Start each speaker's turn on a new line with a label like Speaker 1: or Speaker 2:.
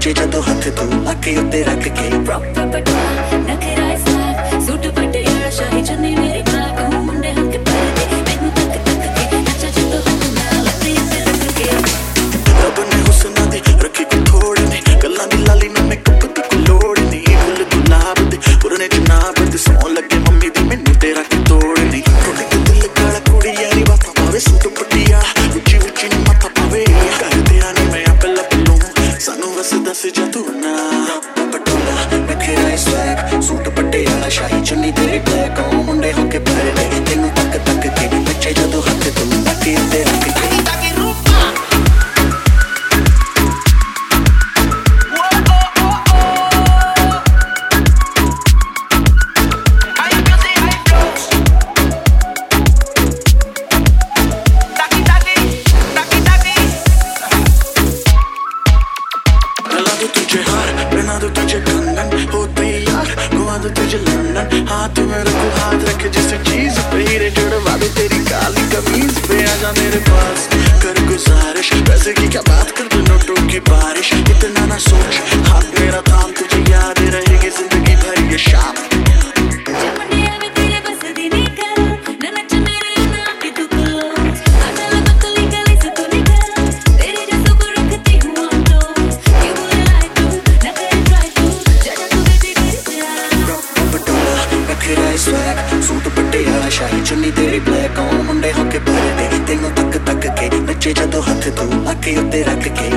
Speaker 1: नचे जदों हथ तू लाके उत्ते रख के
Speaker 2: प्रॉपर पटोला नखरा स्टाइल सूट पटियाला शाही चुन्नी मेरी ब्लैक मुंडे हक पर दे मैनू तक तक के नचा जदों हथ नाल लाके उत्ते रख के
Speaker 1: रब ने हुस्ना दे रखी को थोड़े ने गल्लां दी लाली ना मेकअप दी कोई लोड़ नहीं फुल गुलाब दे पुरने जनाब दे सौं लगे मम्मी दी मैनू तेरा की तोड़ नहीं थोड़ी ते दिल काला कुड़ी यारी बातां पावे सूट पटियाला उची उची नी माथा पावे कर तेरा नहीं मैं अपल अपलू सानू बस दस जा तू ना पटोला नखरा स्वैग सूट पटियाला शाही चुन्नी तेरी ब्लैक मुंडे होके भर दे तेनू तक तक के नचे जदों हथ तू लाके उत्ते रख के तुझे हार पहना दो तुझे कंगन होते यार घुमा दो तुझे लंदन हाथ में रखो हाथ रखे जिस चीज पे हीरे जुड़वा दे तेरी काली कमीज पे आजा मेरे पास कर गुजारिश पैसे की क्या बात कर दो नोटों की बारिश इतना ना सोच हाथ मेरा थाम तुझे याद रहेगी जिंदगी भर ये शाम सूट पटियाला शाही चुन्नी तेरी ब्लैक मुंडे होके भर दे तेनू तक तक के नचे जदों हथ तू लाके उत्ते रख के